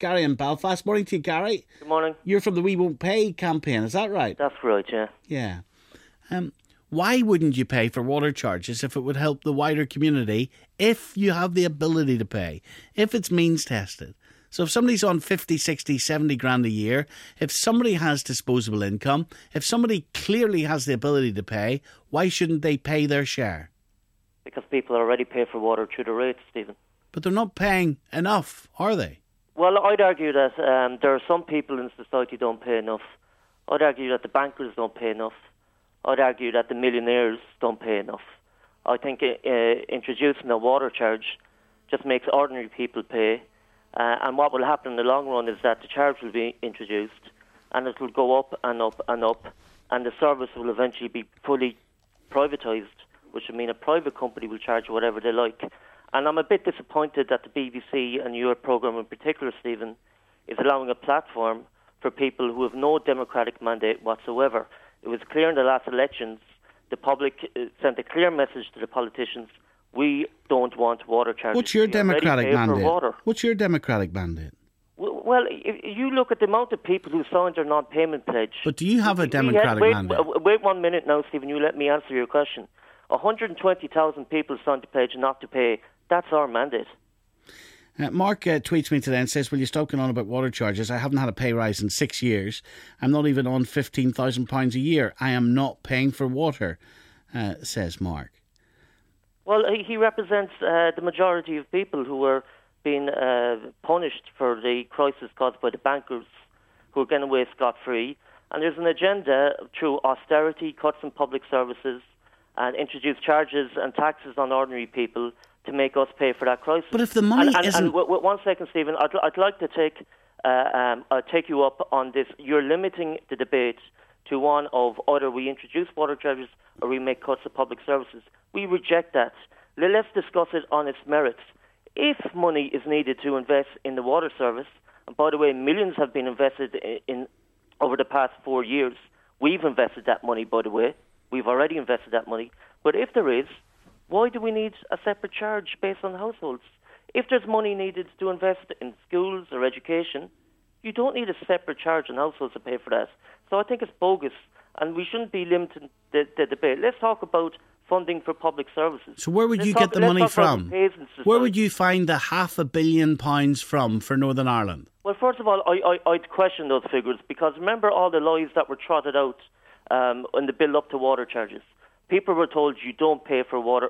Gary in Belfast. Morning to you, Gary. Good morning. You're from the We Won't Pay campaign, is that right? That's right, yeah. Yeah. Why wouldn't you pay for water charges if it would help the wider community, if you have the ability to pay, if it's means tested? So if somebody's on 50, 60, 70 grand a year, if somebody has disposable income, if somebody clearly has the ability to pay, why shouldn't they pay their share? Because people already pay for water through the rates, Stephen. But they're not paying enough, are they? Well, I'd argue that there are some people in society who don't pay enough. I'd argue that the bankers don't pay enough. I'd argue that the millionaires don't pay enough. I think introducing a water charge just makes ordinary people pay. And what will happen in the long run is that the charge will be introduced and it will go up and up and up, and the service will eventually be fully privatised, which would mean a private company will charge whatever they like. And I'm a bit disappointed that the BBC and your programme in particular, Stephen, is allowing a platform for people who have no democratic mandate whatsoever. It was clear in the last elections, the public sent a clear message to the politicians: we don't want water charges. What's your democratic mandate? Water. What's your democratic mandate? Well, if you look at the amount of people who signed their non-payment pledge. But do you have a democratic mandate? Wait 1 minute now, Stephen. You let me answer your question. 120,000 people signed the pledge not to pay. That's our mandate. Mark tweets me today and says, will you stop going on about water charges? I haven't had a pay rise in 6 years. I'm not even on £15,000 a year. I am not paying for water, says Mark. Well, he represents the majority of people who are being punished for the crisis caused by the bankers, who are getting away scot-free. And there's an agenda through austerity, cuts in public services, and introduce charges and taxes on ordinary people to make us pay for that crisis. But if the money isn't... And 1 second, Stephen, I'd like to take you up on this. You're limiting the debate to one of either we introduce water charges or we make cuts to public services. We reject that. Let's discuss it on its merits. If money is needed to invest in the water service, and by the way, millions have been invested in over the past 4 years. We've invested that money, by the way. We've already invested that money. But if there is, why do we need a separate charge based on households? If there's money needed to invest in schools or education, you don't need a separate charge on households to pay for that. So I think it's bogus, and we shouldn't be limiting the debate. Let's talk about funding for public services. So where would you get the money from? Where would you find the £500 million from for Northern Ireland? Well, first of all, I'd question those figures, because remember all the lies that were trotted out in the build-up to water charges. People were told you don't pay for water,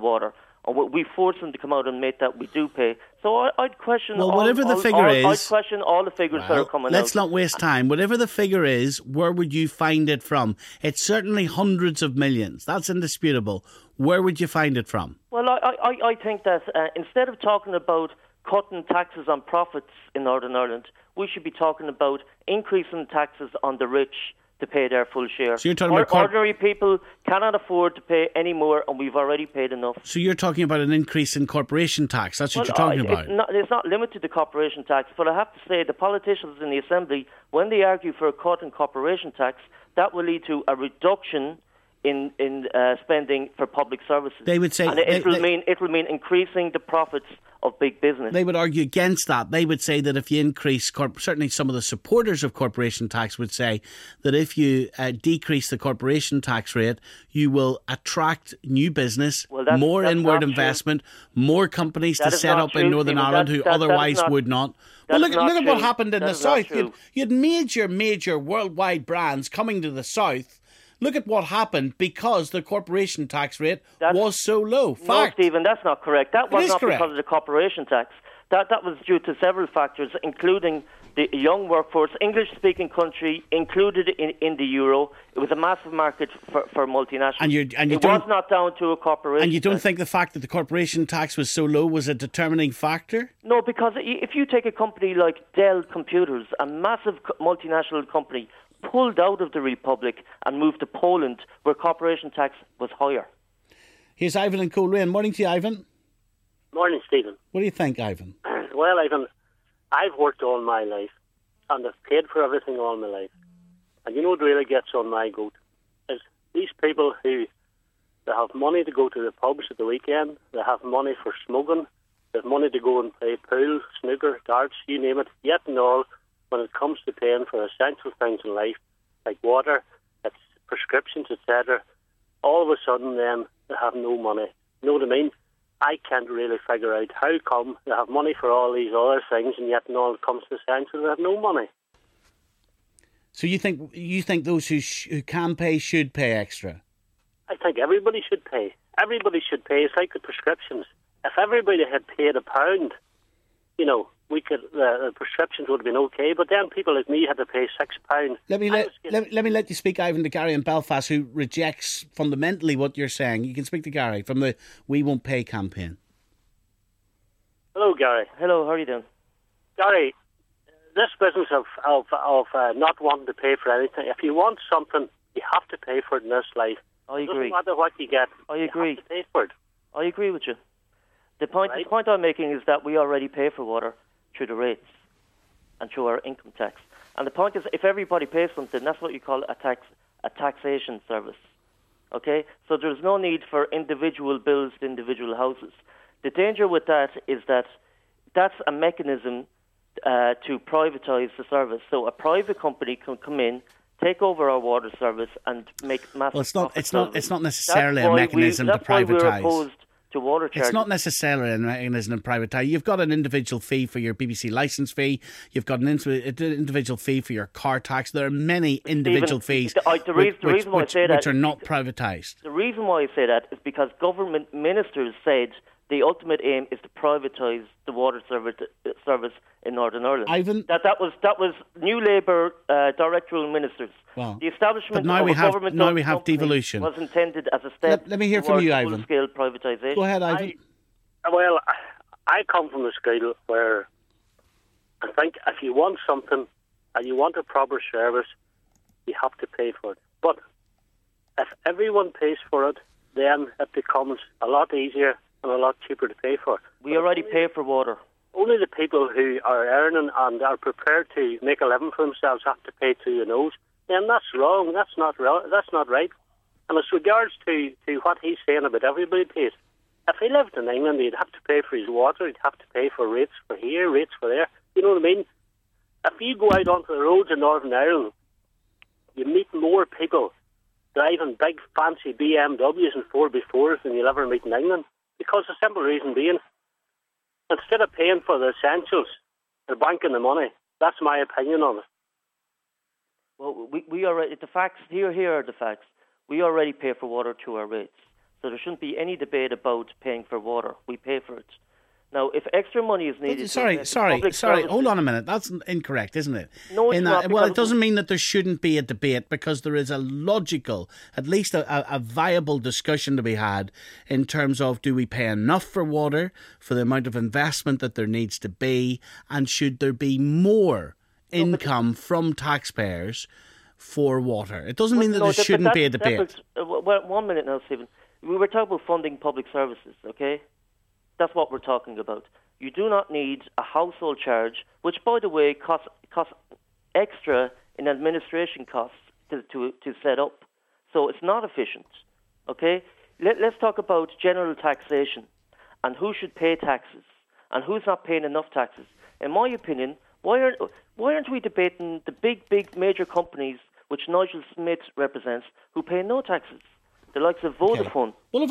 and we forced them to come out and admit that we do pay. So I'd question. Well, whatever the figure is, I'd question all the figures that are coming out. Let's not waste time. Whatever the figure is, where would you find it from? It's certainly hundreds of millions. That's indisputable. Where would you find it from? Well, I think that instead of talking about cutting taxes on profits in Northern Ireland, we should be talking about increasing taxes on the rich to pay their full share. So you're talking about ordinary people cannot afford to pay any more, and we've already paid enough. So you're talking about an increase in corporation tax. That's what you're talking about. It's not limited to corporation tax, but I have to say the politicians in the Assembly, when they argue for a cut in corporation tax, that will lead to a reduction in spending for public services. They would say, and it will mean increasing the profits of big business. They would argue against that. They would say that if you increase, certainly some of the supporters of corporation tax would say that if you decrease the corporation tax rate, you will attract new business, more inward investment, more companies to set up in Northern Ireland who otherwise would not. Well, look at what happened in the South. You had major worldwide brands coming to the South. Look at what happened because the corporation tax rate was so low. No, Stephen, that's not correct. That was not because of the corporation tax. That was due to several factors, including the young workforce, English-speaking country included in the euro. It was a massive market for multinationals. It was not down to a corporation. And you don't think the fact that the corporation tax was so low was a determining factor? No, because if you take a company like Dell Computers, a massive multinational company, pulled out of the Republic and moved to Poland, where corporation tax was higher. Here's Ivan in Coleraine. Morning to you, Ivan. Morning, Stephen. What do you think, Ivan? Well, Ivan, I've worked all my life and I've paid for everything all my life. And you know what really gets on my goat is these people who they have money to go to the pubs at the weekend, they have money for smoking, There's money to go and play pool, snooker, darts, you name it. Yet and all, when it comes to paying for essential things in life, like water, it's prescriptions, etc., all of a sudden then they have no money. You know what I mean? I can't really figure out how come they have money for all these other things, and yet when all it comes to essentials, they have no money. So you think those who can pay should pay extra? I think everybody should pay. Everybody should pay. It's like the prescriptions. If everybody had paid £1, you know, the prescriptions would have been okay. But then people like me had to pay £6. Let me let you speak, Ivan, to Gary in Belfast, who rejects fundamentally what you're saying. You can speak to Gary from the We Won't Pay campaign. Hello, Gary. Hello, how are you doing? Gary, this business of not wanting to pay for anything. If you want something, you have to pay for it in this life. I agree. It doesn't matter what you get. I agree. You have to pay for it. I agree with you. The point I'm making is that we already pay for water through the rates and through our income tax. And the point is, if everybody pays something, that's what you call a taxation service. Okay? So there's no need for individual bills to individual houses. The danger with that is that that's a mechanism to privatise the service. So a private company can come in, take over our water service, and make massive. Well, it's not necessarily a mechanism to privatise. That's why we're opposed to water charges. It's not necessarily a mechanism to privatise. You've got an individual fee for your BBC licence fee. You've got an individual fee for your car tax. There are many individual fees which are not privatised. The reason why I say that is because government ministers said the ultimate aim is to privatise the water service in Northern Ireland. Ivan, that was New Labour directorial ministers. Well, the establishment now of we a have government devolution. Was intended as a step. Let me hear from you, Ivan. Full-scale privatisation. Go ahead, Ivan. I come from a school where I think if you want something and you want a proper service, you have to pay for it. But if everyone pays for it, then it becomes a lot easier and a lot cheaper to pay for. We already pay for water. Only the people who are earning and are prepared to make a living for themselves have to pay through the nose. Then that's wrong. That's not right. And as regards to what he's saying about everybody pays, if he lived in England, he'd have to pay for his water. He'd have to pay for rates for here, rates for there. You know what I mean? If you go out onto the roads in Northern Ireland, you meet more people driving big fancy BMWs and 4x4s than you'll ever meet in England. Because the simple reason being, instead of paying for the essentials, they're banking the money. That's my opinion on it. Well, we already, the facts, here are the facts. We already pay for water through our rates. So there shouldn't be any debate about paying for water. We pay for it. Now, if extra money is needed... Sorry, hold on a minute. That's incorrect, isn't it? No, it's not. Well, it doesn't mean that there shouldn't be a debate, because there is a logical, at least a viable discussion to be had in terms of, do we pay enough for water, for the amount of investment that there needs to be, and should there be more income from taxpayers for water? It doesn't mean that there shouldn't be a debate. Well, 1 minute now, Stephen. We were talking about funding public services, okay? That's what we're talking about. You do not need a household charge, which, by the way, costs extra in administration costs to set up. So it's not efficient, okay? Let's talk about general taxation and who should pay taxes and who's not paying enough taxes. In my opinion, why aren't we debating the big major companies which Nigel Smith represents who pay no taxes? The likes of Vodafone. Okay. One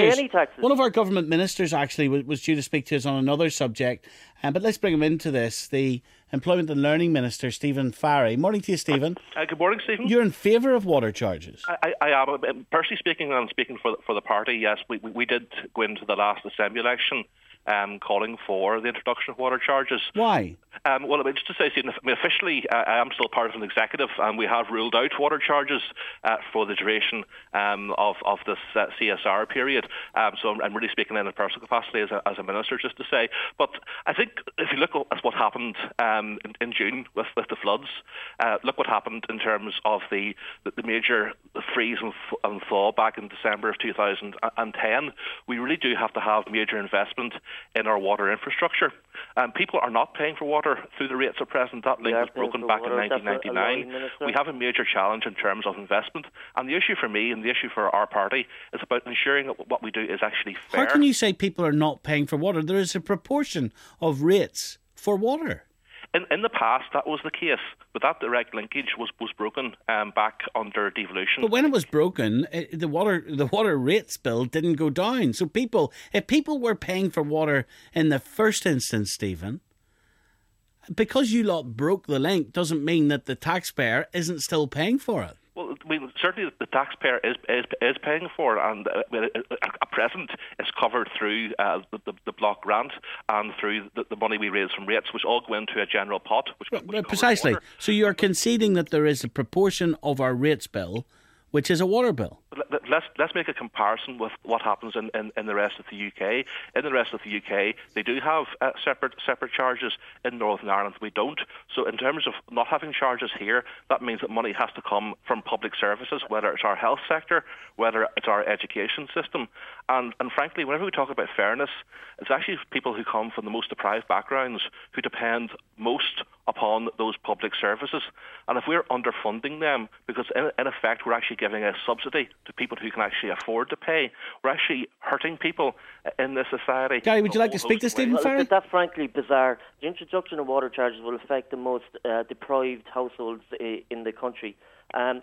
of our government ministers actually was due to speak to us on another subject, but let's bring him into this. The Employment and Learning Minister, Stephen Farry. Morning to you, Stephen. Good morning, Stephen. You're in favour of water charges? I am. Personally speaking, and speaking for the party, yes, we did go into the last Assembly election calling for the introduction of water charges. Why? Well, just to say, Stephen, officially, I am still part of an executive, and we have ruled out water charges for the duration of this CSR period. So I'm really speaking in a personal capacity as a minister, just to say. But I think if you look at what happened in June with the floods, look what happened in terms of the major freeze and thaw back in December of 2010. We really do have to have major investment in our water infrastructure. People are not paying for water through the rates at present. That link was broken back in 1999. We have a major challenge in terms of investment. And the issue for me and the issue for our party is about ensuring that what we do is actually fair. How can you say people are not paying for water? There is a proportion of rates for water. In the past, that was the case, but that direct linkage was broken back under devolution. But when it was broken, the water rates bill didn't go down. So if people were paying for water in the first instance, Stephen, because you lot broke the link doesn't mean that the taxpayer isn't still paying for it. Well, certainly the taxpayer is paying for it, and at present it's covered through the block grant and through the money we raise from rates, which all go into a general pot. Which precisely. So you are conceding that there is a proportion of our rates bill which is a water bill. Let's make a comparison with what happens in the rest of the UK. In the rest of the UK, they do have separate charges. In Northern Ireland, we don't. So in terms of not having charges here, that means that money has to come from public services, whether it's our health sector, whether it's our education system. And frankly, whenever we talk about fairness, it's actually people who come from the most deprived backgrounds who depend most upon those public services. And if we're underfunding them, because in effect we're actually giving a subsidy to people who can actually afford to pay, we're actually hurting people in this society. Gary, would you like to speak to Stephen Farrell? That's frankly bizarre. The introduction of water charges will affect the most deprived households in the country. The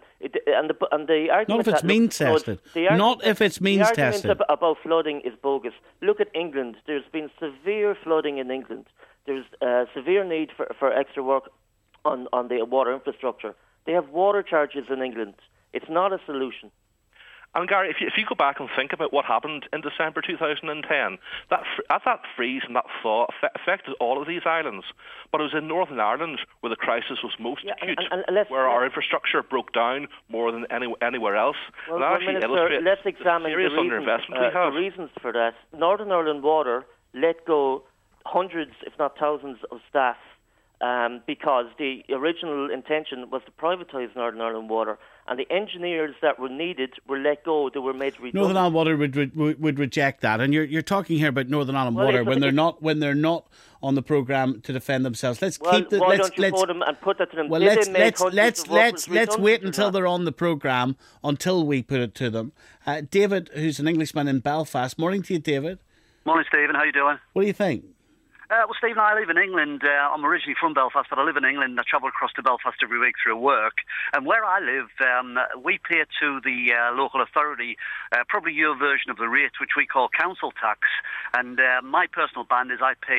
argument not if it's means tested. Not if it's means tested. The argument about flooding is bogus. Look at England. There's been severe flooding in England. There's severe need for extra work on the water infrastructure. They have water charges in England. It's not a solution. And Gary, if you go back and think about what happened in December 2010, that freeze and that thaw affected all of these islands. But it was in Northern Ireland where the crisis was most acute, where our infrastructure broke down more than anywhere else. Well, that actually Minister, illustrates let's examine the serious underinvestment we have. The reasons for that. Northern Ireland Water let go hundreds, if not thousands, of staff because the original intention was to privatise Northern Ireland Water, and the engineers that were needed were let go. They were made redundant. Northern Ireland Water would reject that, and you're talking here about Northern Ireland Water when they're not on the programme to defend themselves. Let's keep the. Why don't you vote them and put that to them? Well, let's wait until they're on the programme until we put it to them. David, who's an Englishman in Belfast. Morning to you, David. Morning, Stephen. How you doing? What do you think? Well, Stephen, I live in England. I'm originally from Belfast, but I live in England. I travel across to Belfast every week through work. And where I live, we pay to the local authority probably your version of the rate, which we call council tax. And my personal band is I pay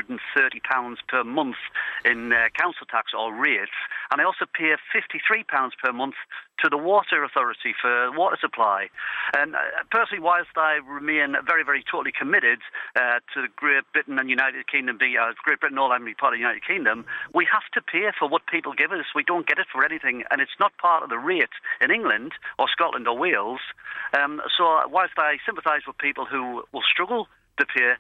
£130 per month in council tax or rates. And I also pay £53 per month to the Water Authority for water supply. And personally, whilst I remain very, very totally committed to Great Britain and United Kingdom, Great Britain all having to be part of the United Kingdom, we have to pay for what people give us. We don't get it for anything, and it's not part of the rate in England or Scotland or Wales. So whilst I sympathise with people who will struggle to pay,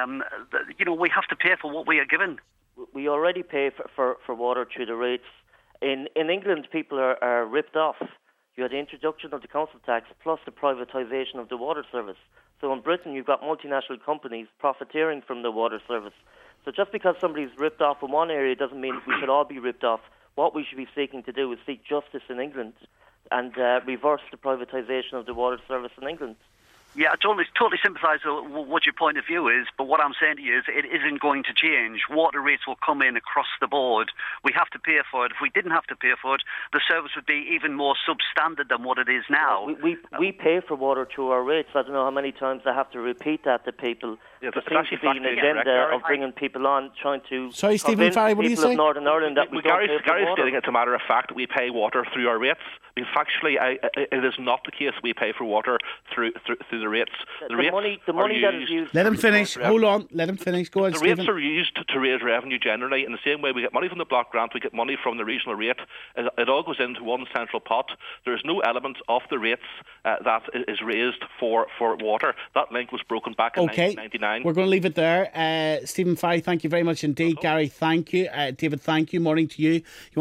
we have to pay for what we are given. We already pay for water through the rates. In England, people are ripped off. You had the introduction of the council tax plus the privatisation of the water service. So in Britain, you've got multinational companies profiteering from the water service. So just because somebody's ripped off in one area doesn't mean we should all be ripped off. What we should be seeking to do is seek justice in England and reverse the privatisation of the water service in England. Yeah, I totally sympathise with what your point of view is, but what I'm saying to you is it isn't going to change. Water rates will come in across the board. We have to pay for it. If we didn't have to pay for it, the service would be even more substandard than what it is now. We pay for water through our rates. I don't know how many times I have to repeat that to people. Yeah, there seems to be an agenda of bringing people on, trying to Stephen Farrell, what do you say? Of Northern Ireland that we don't pay for Gary's water. stating it's a matter of fact that we pay water through our rates. I mean, factually, it is not the case we pay for water through the rates. The money that is used. Let him finish. Hold on. Let him finish. Go on, The Stephen. rates are used to raise revenue generally. In the same way we get money from the block grant, we get money from the regional rate. It all goes into one central pot. There is no element of the rates that is raised for water. That link was broken back in 1999. We're going to leave it there. Stephen Farrell, thank you very much indeed. Gary, thank you. David, thank you. Morning to you.